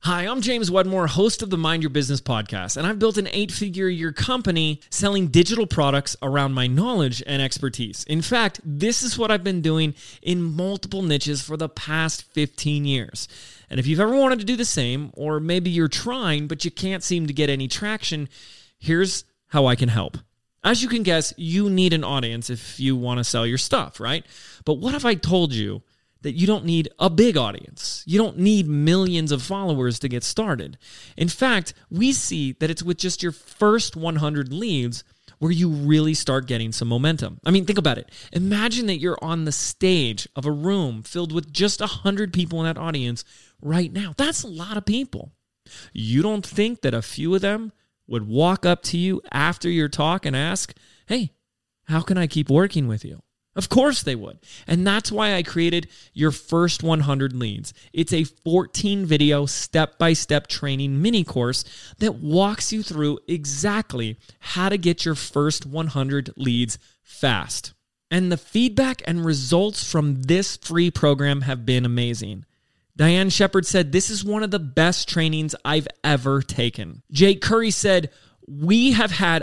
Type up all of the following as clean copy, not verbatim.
Hi, I'm James Wedmore, host of the Mind Your Business podcast, and I've built an 8-figure-a-year company selling digital products around my knowledge and expertise. In fact, this is what I've been doing in multiple niches for the past 15 years. And if you've ever wanted to do the same, or maybe you're trying, but you can't seem to get any traction, here's how I can help. As you can guess, you need an audience if you want to sell your stuff, right? But what if I told you that you don't need a big audience? You don't need millions of followers to get started. In fact, we see that it's with just your first 100 leads where you really start getting some momentum. I mean, think about it. Imagine that you're on the stage of a room filled with just 100 people in that audience right now. That's a lot of people. You don't think that a few of them would walk up to you after your talk and ask, "Hey, how can I keep working with you?" Of course they would. And that's why I created Your First 100 Leads. It's a 14-video step-by-step training mini course that walks you through exactly how to get your first 100 leads fast. And the feedback and results from this free program have been amazing. Diane Shepard said, "This is one of the best trainings I've ever taken." Jake Curry said, "We have had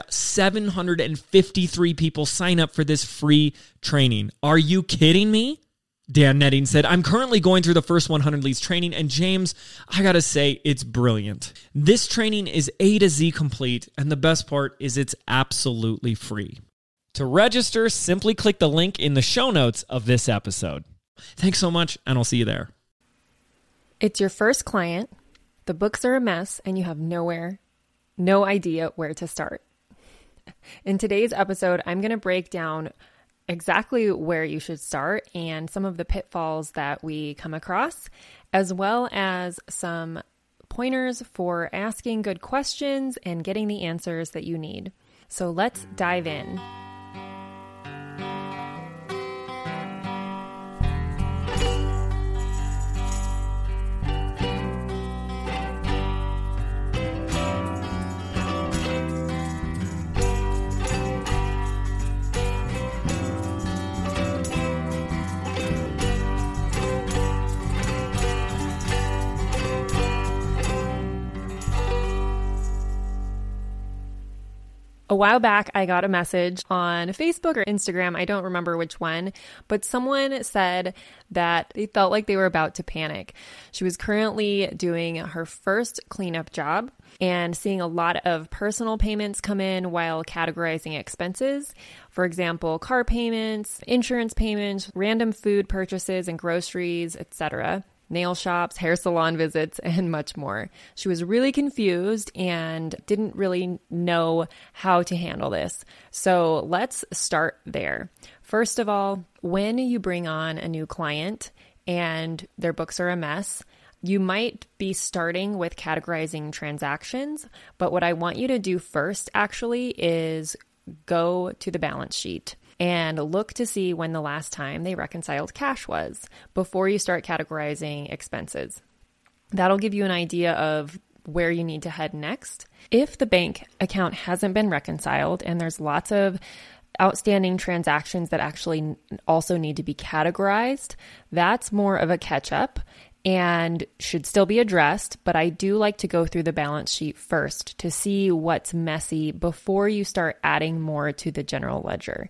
753 people sign up for this free training. Are you kidding me?" Dan Netting said, "I'm currently going through the first 100 leads training, and James, I gotta say, it's brilliant. This training is A to Z complete, and the best part is it's absolutely free. To register, simply click the link in the show notes of this episode." Thanks so much, and I'll see you there. It's your first client, the books are a mess, and you have no idea where to start. In today's episode, I'm going to break down exactly where you should start and some of the pitfalls that we come across, as well as some pointers for asking good questions and getting the answers that you need. So let's dive in. A while back, I got a message on Facebook or Instagram, I don't remember which one, but someone said that they felt like they were about to panic. She was currently doing her first cleanup job and seeing a lot of personal payments come in while categorizing expenses. For example, car payments, insurance payments, random food purchases and groceries, etc., nail shops, hair salon visits, and much more. She was really confused and didn't really know how to handle this. So let's start there. First of all, when you bring on a new client and their books are a mess, you might be starting with categorizing transactions, but what I want you to do first actually is go to the balance sheet and look to see when the last time they reconciled cash was before you start categorizing expenses. That'll give you an idea of where you need to head next. If the bank account hasn't been reconciled and there's lots of outstanding transactions that actually also need to be categorized, that's more of a catch-up and should still be addressed, but I do like to go through the balance sheet first to see what's messy before you start adding more to the general ledger.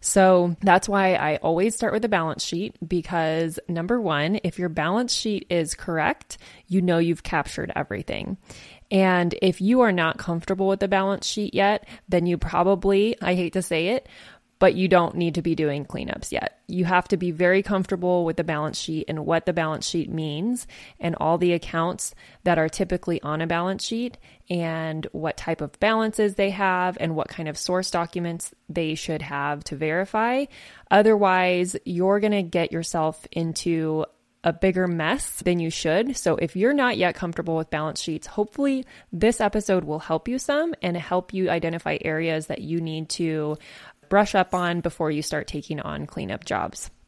So that's why I always start with the balance sheet, because number one, if your balance sheet is correct, you know you've captured everything. And if you are not comfortable with the balance sheet yet, then you probably, I hate to say it, but you don't need to be doing cleanups yet. You have to be very comfortable with the balance sheet and what the balance sheet means and all the accounts that are typically on a balance sheet and what type of balances they have and what kind of source documents they should have to verify. Otherwise, you're going to get yourself into a bigger mess than you should. So if you're not yet comfortable with balance sheets, hopefully this episode will help you some and help you identify areas that you need to brush up on before you start taking on cleanup jobs.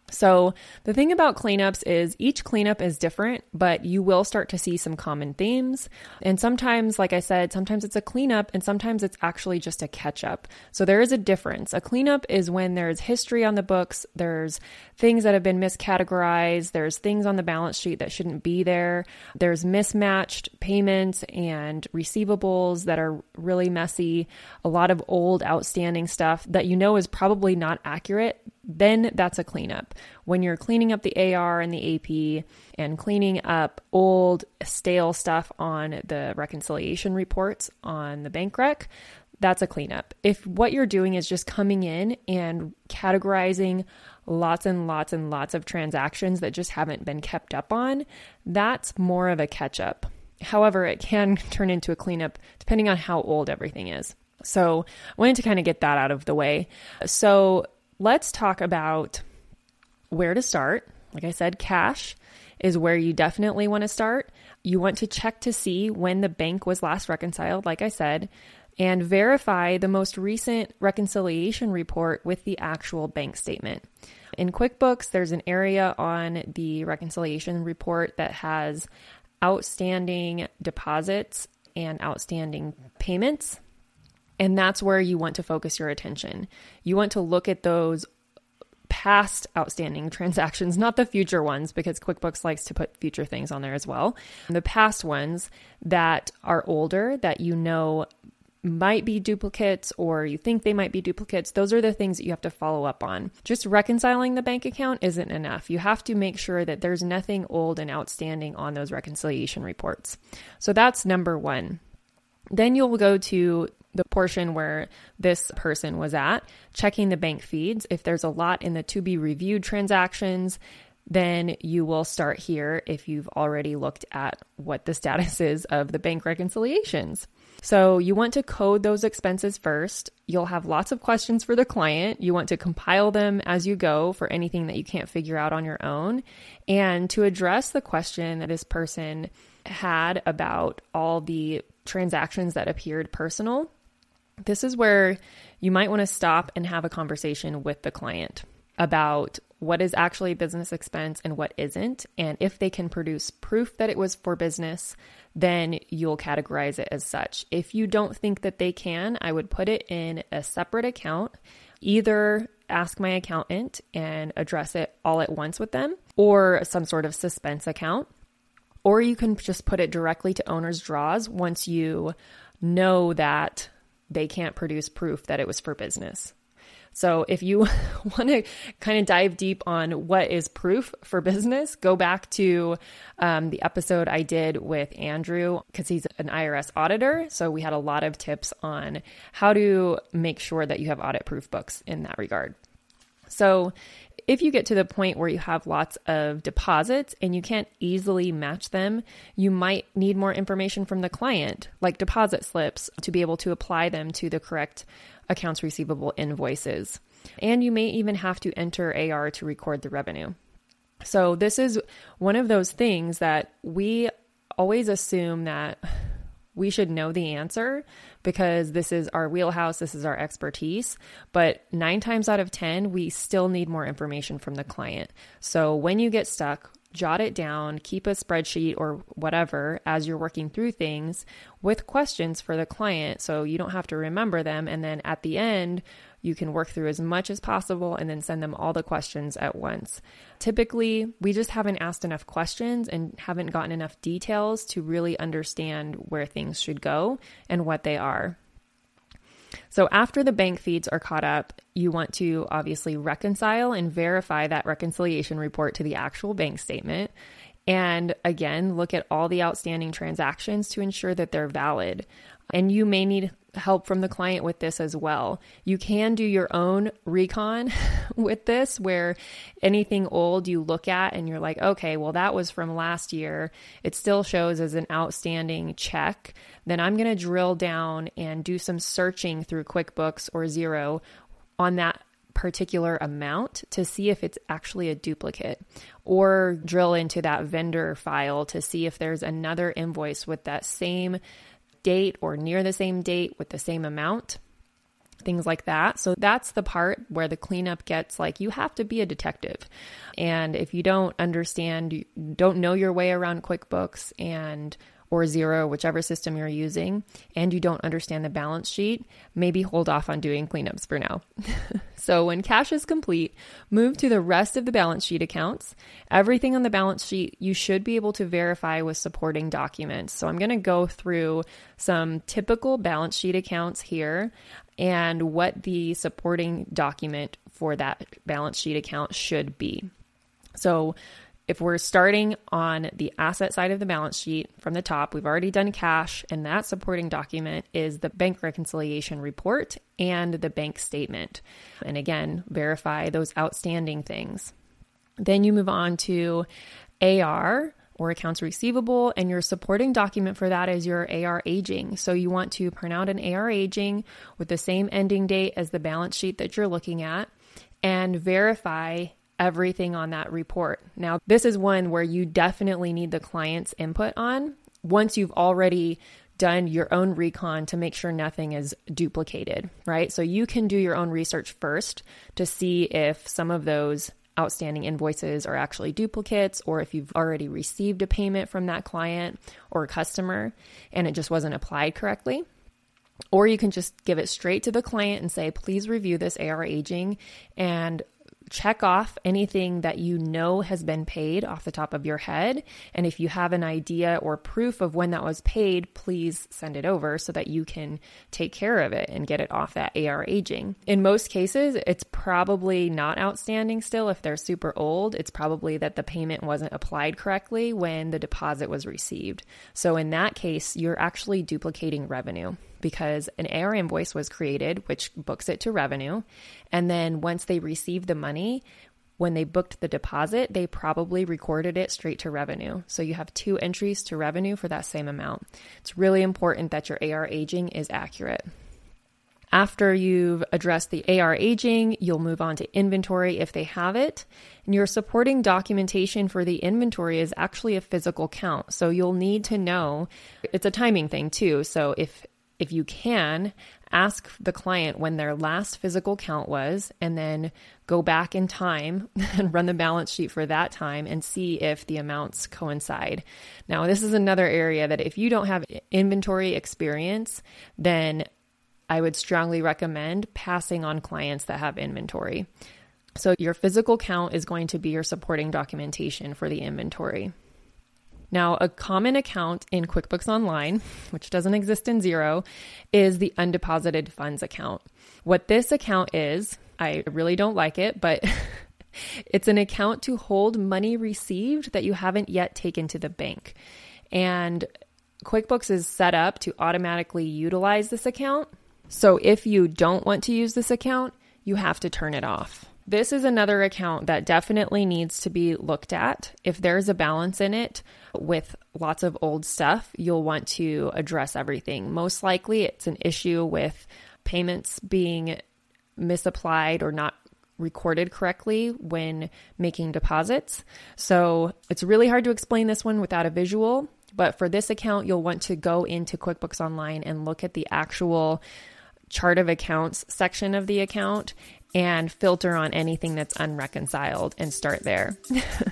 So the thing about cleanups is each cleanup is different, but you will start to see some common themes. And sometimes, like I said, sometimes it's a cleanup and sometimes it's actually just a catch up. So there is a difference. A cleanup is when there's history on the books, there's things that have been miscategorized, there's things on the balance sheet that shouldn't be there, there's mismatched payments and receivables that are really messy, a lot of old outstanding stuff that you know is probably not accurate. Then that's a cleanup. When you're cleaning up the AR and the AP and cleaning up old stale stuff on the reconciliation reports on the bank rec, that's a cleanup. If what you're doing is just coming in and categorizing lots and lots and lots of transactions that just haven't been kept up on, that's more of a catch up. However, it can turn into a cleanup depending on how old everything is. So I wanted to kind of get that out of the way. So let's talk about where to start. Like I said, cash is where you definitely want to start. You want to check to see when the bank was last reconciled, like I said, and verify the most recent reconciliation report with the actual bank statement. In QuickBooks, there's an area on the reconciliation report that has outstanding deposits and outstanding payments. And that's where you want to focus your attention. You want to look at those past outstanding transactions, not the future ones, because QuickBooks likes to put future things on there as well. The past ones that are older, that you know might be duplicates or you think they might be duplicates, those are the things that you have to follow up on. Just reconciling the bank account isn't enough. You have to make sure that there's nothing old and outstanding on those reconciliation reports. So that's number one. Then you'll go to the portion where this person was at, checking the bank feeds. If there's a lot in the to be reviewed transactions, then you will start here if you've already looked at what the status is of the bank reconciliations. So you want to code those expenses first. You'll have lots of questions for the client. You want to compile them as you go for anything that you can't figure out on your own. And to address the question that this person had about all the transactions that appeared personal, this is where you might want to stop and have a conversation with the client about what is actually business expense and what isn't. And if they can produce proof that it was for business, then you'll categorize it as such. If you don't think that they can, I would put it in a separate account, either ask my accountant and address it all at once with them, or some sort of suspense account. Or you can just put it directly to owner's draws once you know that they can't produce proof that it was for business. So if you want to kind of dive deep on what is proof for business, go back to the episode I did with Andrew, because he's an IRS auditor. So we had a lot of tips on how to make sure that you have audit proof books in that regard. So if you get to the point where you have lots of deposits and you can't easily match them, you might need more information from the client, like deposit slips, to be able to apply them to the correct accounts receivable invoices. And you may even have to enter AR to record the revenue. So this is one of those things that we always assume that we should know the answer because this is our wheelhouse, this is our expertise. But 9 times out of 10, we still need more information from the client. So when you get stuck, jot it down, keep a spreadsheet or whatever as you're working through things with questions for the client so you don't have to remember them. And then at the end, you can work through as much as possible and then send them all the questions at once. Typically, we just haven't asked enough questions and haven't gotten enough details to really understand where things should go and what they are. So after the bank feeds are caught up, you want to obviously reconcile and verify that reconciliation report to the actual bank statement. And again, look at all the outstanding transactions to ensure that they're valid. And you may need help from the client with this as well. You can do your own recon with this, where anything old you look at and you're like, okay, well, that was from last year. It still shows as an outstanding check. Then I'm going to drill down and do some searching through QuickBooks or Xero on that particular amount to see if it's actually a duplicate, or drill into that vendor file to see if there's another invoice with that same date or near the same date with the same amount. things like that. So that's the part where the cleanup gets like, you have to be a detective. And if you don't understand, you don't know your way around QuickBooks or Xero, whichever system you're using, and you don't understand the balance sheet, maybe hold off on doing cleanups for now. So when cash is complete, move to the rest of the balance sheet accounts. Everything on the balance sheet, you should be able to verify with supporting documents. So I'm going to go through some typical balance sheet accounts here and what the supporting document for that balance sheet account should be. So if we're starting on the asset side of the balance sheet from the top, we've already done cash, and that supporting document is the bank reconciliation report and the bank statement. And again, verify those outstanding things. Then you move on to AR, or accounts receivable, and your supporting document for that is your AR aging. So you want to print out an AR aging with the same ending date as the balance sheet that you're looking at and verify everything on that report. Now, this is one where you definitely need the client's input on once you've already done your own recon to make sure nothing is duplicated, right? So you can do your own research first to see if some of those outstanding invoices are actually duplicates, or if you've already received a payment from that client or customer and it just wasn't applied correctly. Or you can just give it straight to the client and say, please review this AR aging and check off anything that you know has been paid off the top of your head. And if you have an idea or proof of when that was paid, please send it over so that you can take care of it and get it off that AR aging. In most cases, it's probably not outstanding still. If they're super old, it's probably that the payment wasn't applied correctly when the deposit was received. So in that case, you're actually duplicating revenue, because an AR invoice was created, which books it to revenue. And then once they received the money, when they booked the deposit, they probably recorded it straight to revenue. So you have two entries to revenue for that same amount. It's really important that your AR aging is accurate. After you've addressed the AR aging, you'll move on to inventory if they have it. And your supporting documentation for the inventory is actually a physical count. So you'll need to know, it's a timing thing too. So if you can, ask the client when their last physical count was, and then go back in time and run the balance sheet for that time and see if the amounts coincide. Now, this is another area that if you don't have inventory experience, then I would strongly recommend passing on clients that have inventory. So your physical count is going to be your supporting documentation for the inventory. Now, a common account in QuickBooks Online, which doesn't exist in Xero, is the undeposited funds account. What this account is, I really don't like it, but it's an account to hold money received that you haven't yet taken to the bank. And QuickBooks is set up to automatically utilize this account. So if you don't want to use this account, you have to turn it off. This is another account that definitely needs to be looked at. If there's a balance in it with lots of old stuff, you'll want to address everything. Most likely it's an issue with payments being misapplied or not recorded correctly when making deposits. So it's really hard to explain this one without a visual, but for this account, you'll want to go into QuickBooks Online and look at the actual chart of accounts section of the account and filter on anything that's unreconciled and start there.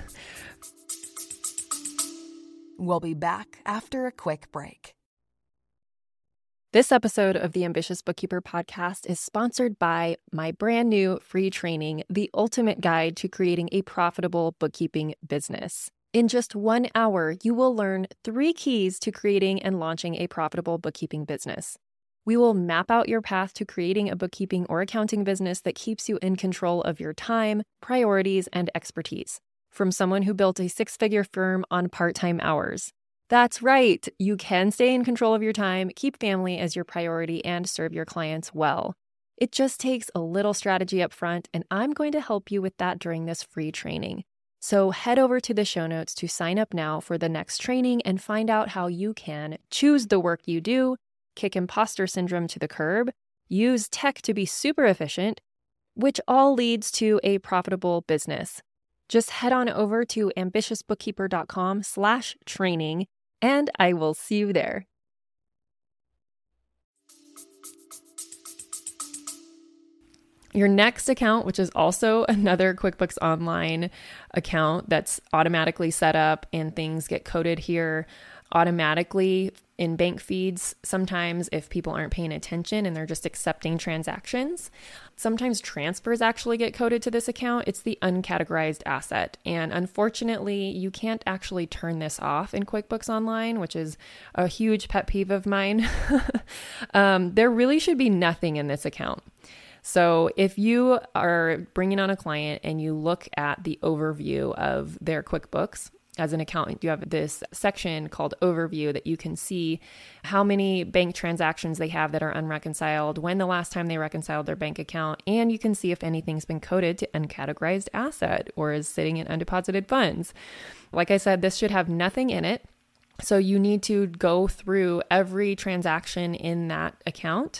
We'll be back after a quick break. This episode of the Ambitious Bookkeeper podcast is sponsored by my brand new free training, The Ultimate Guide to Creating a Profitable Bookkeeping Business. In just 1 hour, you will learn 3 keys to creating and launching a profitable bookkeeping business. We will map out your path to creating a bookkeeping or accounting business that keeps you in control of your time, priorities, and expertise. From someone who built a 6-figure firm on part-time hours. That's right. You can stay in control of your time, keep family as your priority, and serve your clients well. It just takes a little strategy up front, and I'm going to help you with that during this free training. So head over to the show notes to sign up now for the next training and find out how you can choose the work you do, kick imposter syndrome to the curb, use tech to be super efficient, which all leads to a profitable business. Just head on over to ambitiousbookkeeper.com/training, and I will see you there. Your next account, which is also another QuickBooks Online account that's automatically set up and things get coded here automatically in bank feeds. Sometimes if people aren't paying attention and they're just accepting transactions, sometimes transfers actually get coded to this account. It's the uncategorized asset. And unfortunately, you can't actually turn this off in QuickBooks Online, which is a huge pet peeve of mine. There really should be nothing in this account. So if you are bringing on a client and you look at the overview of their QuickBooks, as an accountant, you have this section called Overview that you can see how many bank transactions they have that are unreconciled, when the last time they reconciled their bank account, and you can see if anything's been coded to uncategorized asset or is sitting in undeposited funds. Like I said, this should have nothing in it. So you need to go through every transaction in that account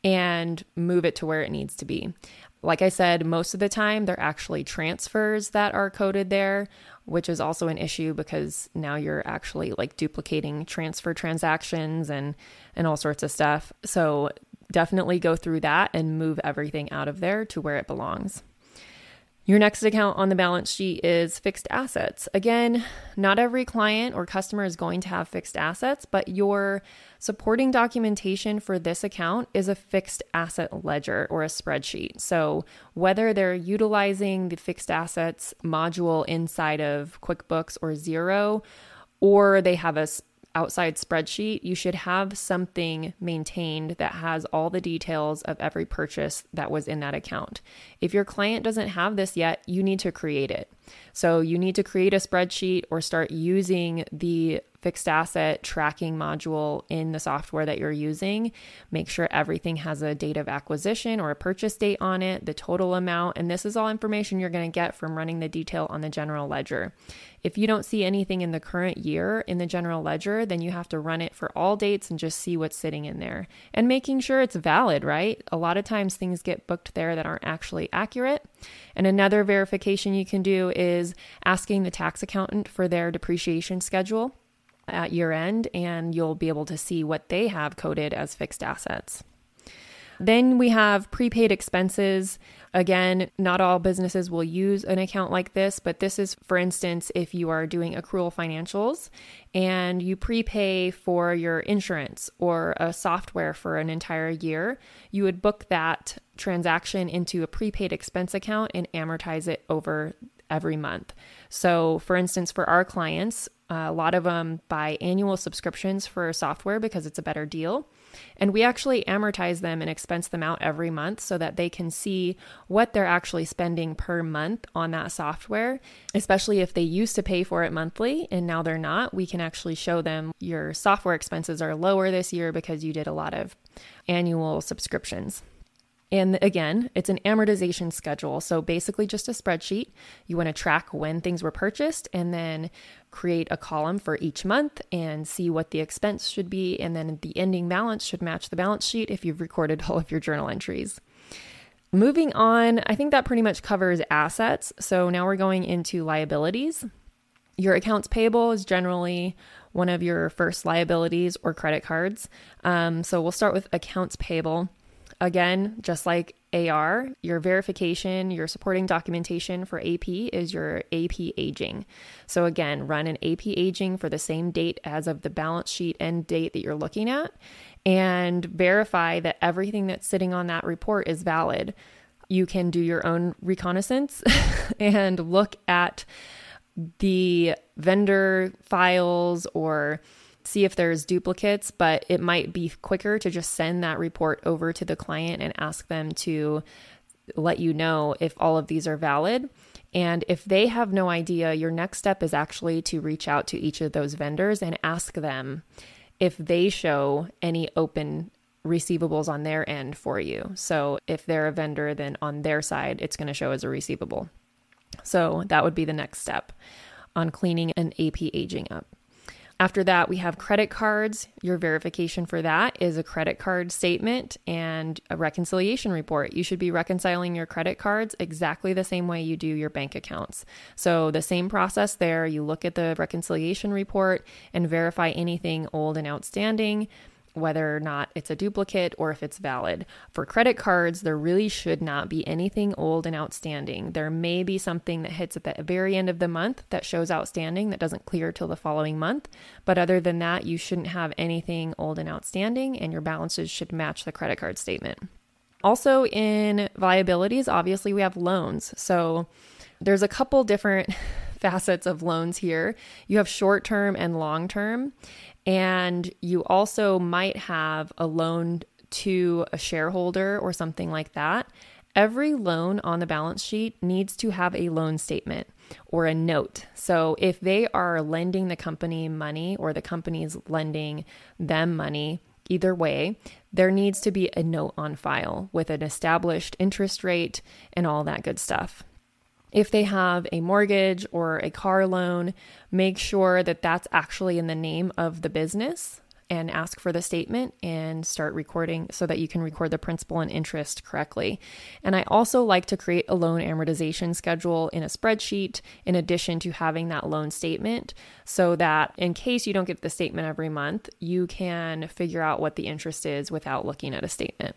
and move it to where it needs to be. Like I said, most of the time, they're actually transfers that are coded there, which is also an issue because now you're actually like duplicating transfer transactions and all sorts of stuff. So definitely go through that and move everything out of there to where it belongs. Your next account on the balance sheet is fixed assets. Again, not every client or customer is going to have fixed assets, but your supporting documentation for this account is a fixed asset ledger or a spreadsheet. So whether they're utilizing the fixed assets module inside of QuickBooks or Xero, or they have a outside spreadsheet, you should have something maintained that has all the details of every purchase that was in that account. If your client doesn't have this yet, you need to create it. So you need to create a spreadsheet or start using the fixed asset tracking module in the software that you're using. Make sure everything has a date of acquisition or a purchase date on it, the total amount, and this is all information you're going to get from running the detail on the general ledger. If you don't see anything in the current year in the general ledger, then you have to run it for all dates and just see what's sitting in there and making sure it's valid, right? A lot of times things get booked there that aren't actually accurate. And another verification you can do is asking the tax accountant for their depreciation schedule at year end, and you'll be able to see what they have coded as fixed assets. Then we have prepaid expenses. Again, not all businesses will use an account like this, but this is, for instance, if you are doing accrual financials and you prepay for your insurance or a software for an entire year, you would book that transaction into a prepaid expense account and amortize it over every month. So for instance, for our clients, a lot of them buy annual subscriptions for software because it's a better deal. And we actually amortize them and expense them out every month so that they can see what they're actually spending per month on that software, especially if they used to pay for it monthly and now they're not. We can actually show them your software expenses are lower this year because you did a lot of annual subscriptions. And again, it's an amortization schedule. So basically just a spreadsheet. You want to track when things were purchased and then create a column for each month and see what the expense should be. And then the ending balance should match the balance sheet if you've recorded all of your journal entries. Moving on, I think that pretty much covers assets. So now we're going into liabilities. Your accounts payable is generally one of your first liabilities or credit cards. So we'll start with accounts payable. Again, just like AR, your verification, your supporting documentation for AP is your AP aging. So again, run an AP aging for the same date as of the balance sheet end date that you're looking at and verify that everything that's sitting on that report is valid. You can do your own reconnaissance and look at the vendor files or see if there's duplicates, but it might be quicker to just send that report over to the client and ask them to let you know if all of these are valid. And if they have no idea, your next step is actually to reach out to each of those vendors and ask them if they show any open receivables on their end for you. So if they're a vendor, then on their side, it's going to show as a receivable. So that would be the next step on cleaning an AP aging up. After that, we have credit cards. Your verification for that is a credit card statement and a reconciliation report. You should be reconciling your credit cards exactly the same way you do your bank accounts. So the same process there, you look at the reconciliation report and verify anything old and outstanding. whether or not it's a duplicate or if it's valid. For credit cards, there really should not be anything old and outstanding. There may be something that hits at the very end of the month that shows outstanding that doesn't clear till the following month. But other than that, you shouldn't have anything old and outstanding, and your balances should match the credit card statement. Also in liabilities, obviously we have loans. So there's a couple different facets of loans here. You have short-term and long-term, and you also might have a loan to a shareholder or something like that. Every loan on the balance sheet needs to have a loan statement or a note. So if they are lending the company money or the company's lending them money, either way, there needs to be a note on file with an established interest rate and all that good stuff. If they have a mortgage or a car loan, make sure that that's actually in the name of the business and ask for the statement and start recording so that you can record the principal and interest correctly. And I also like to create a loan amortization schedule in a spreadsheet in addition to having that loan statement so that in case you don't get the statement every month, you can figure out what the interest is without looking at a statement.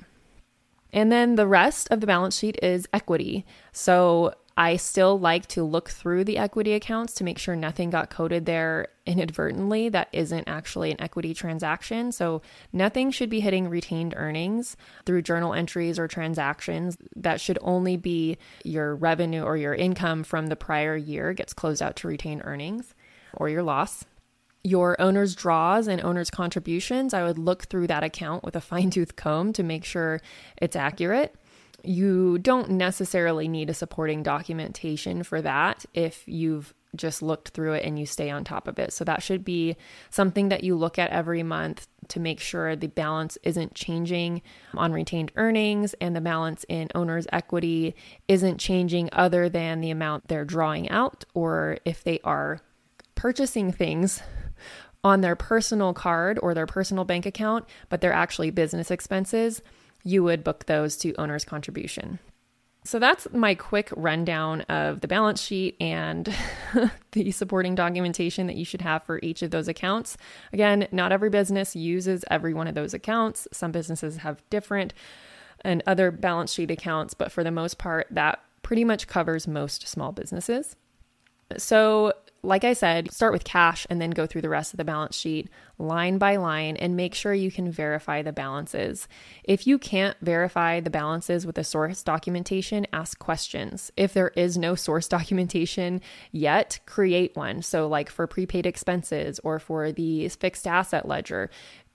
And then the rest of the balance sheet is equity. So I still like to look through the equity accounts to make sure nothing got coded there inadvertently that isn't actually an equity transaction. So nothing should be hitting retained earnings through journal entries or transactions. That should only be your revenue or your income from the prior year gets closed out to retained earnings or your loss. Your owner's draws and owner's contributions, I would look through that account with a fine-tooth comb to make sure it's accurate. You don't necessarily need a supporting documentation for that if you've just looked through it and you stay on top of it. So that should be something that you look at every month to make sure the balance isn't changing on retained earnings and the balance in owner's equity isn't changing other than the amount they're drawing out, or if they are purchasing things on their personal card or their personal bank account, but they're actually business expenses, you would book those to owner's contribution. So that's my quick rundown of the balance sheet and the supporting documentation that you should have for each of those accounts. Again, not every business uses every one of those accounts. Some businesses have different and other balance sheet accounts, but for the most part, that pretty much covers most small businesses. So like I said, start with cash and then go through the rest of the balance sheet line by line and make sure you can verify the balances. If you can't verify the balances with the source documentation, ask questions. If there is no source documentation yet, create one. So like for prepaid expenses or for the fixed asset ledger,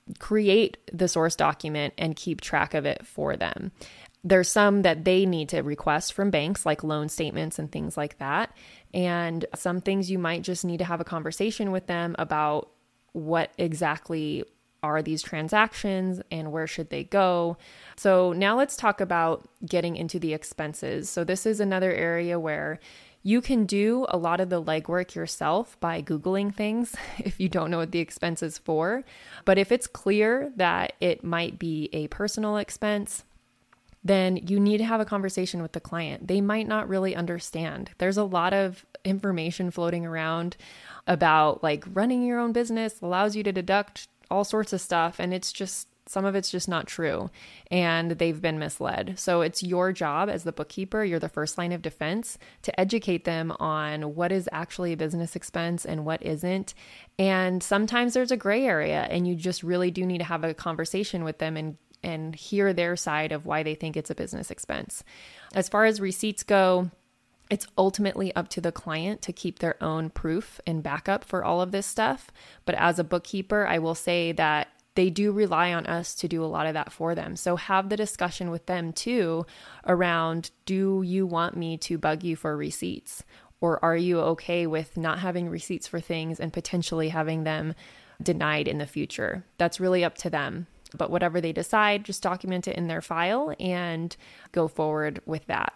create the source document and keep track of it for them. There's some that they need to request from banks, like loan statements and things like that. And some things you might just need to have a conversation with them about what exactly are these transactions and where should they go. So now let's talk about getting into the expenses. So this is another area where you can do a lot of the legwork yourself by Googling things if you don't know what the expense is for. But if it's clear that it might be a personal expense, then you need to have a conversation with the client. They might not really understand. There's a lot of information floating around about like running your own business allows you to deduct all sorts of stuff. And it's just, some of it's just not true. And they've been misled. So it's your job as the bookkeeper, you're the first line of defense, to educate them on what is actually a business expense and what isn't. And sometimes there's a gray area and you just really do need to have a conversation with them and hear their side of why they think it's a business expense. As far as receipts go, it's ultimately up to the client to keep their own proof and backup for all of this stuff. But as a bookkeeper, I will say that they do rely on us to do a lot of that for them. So have the discussion with them too around, do you want me to bug you for receipts? Or are you okay with not having receipts for things and potentially having them denied in the future? That's really up to them. But whatever they decide, just document it in their file and go forward with that.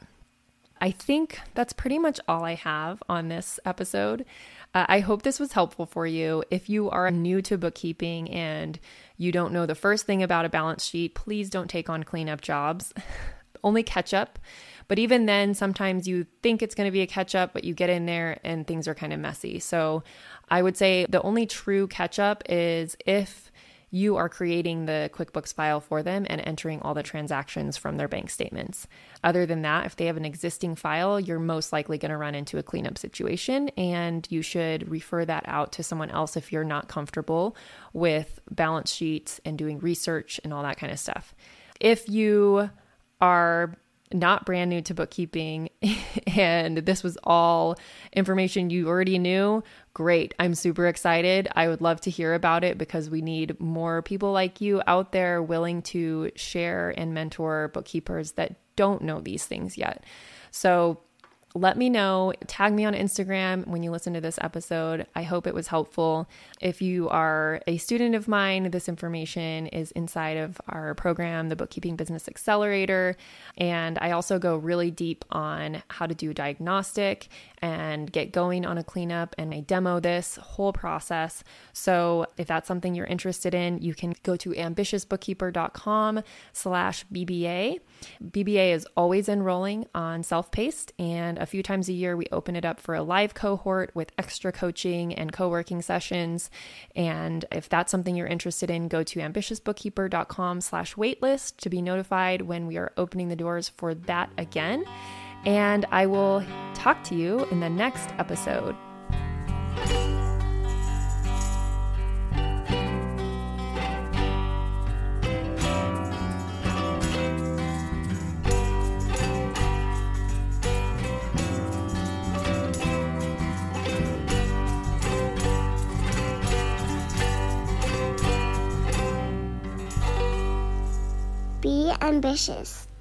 I think that's pretty much all I have on this episode. I hope this was helpful for you. If you are new to bookkeeping and you don't know the first thing about a balance sheet, please don't take on cleanup jobs. Only catch up. But even then, sometimes you think it's going to be a catch up, but you get in there and things are kind of messy. So I would say the only true catch up is if you are creating the QuickBooks file for them and entering all the transactions from their bank statements. Other than that, if they have an existing file, you're most likely going to run into a cleanup situation, and you should refer that out to someone else if you're not comfortable with balance sheets and doing research and all that kind of stuff. If you are not brand new to bookkeeping and this was all information you already knew, great. I'm super excited. I would love to hear about it because we need more people like you out there willing to share and mentor bookkeepers that don't know these things yet. So let me know, tag me on Instagram when you listen to this episode. I hope it was helpful. If you are a student of mine, this information is inside of our program, the Bookkeeping Business Accelerator. And I also go really deep on how to do a diagnostic and get going on a cleanup, and I demo this whole process. So if that's something you're interested in, you can go to ambitiousbookkeeper.com/BBA. BBA is always enrolling on self-paced, and a few times a year we open it up for a live cohort with extra coaching and co-working sessions. And if that's something you're interested in, go to ambitiousbookkeeper.com/waitlist to be notified when we are opening the doors for that again. And I will talk to you in the next episode. Be ambitious.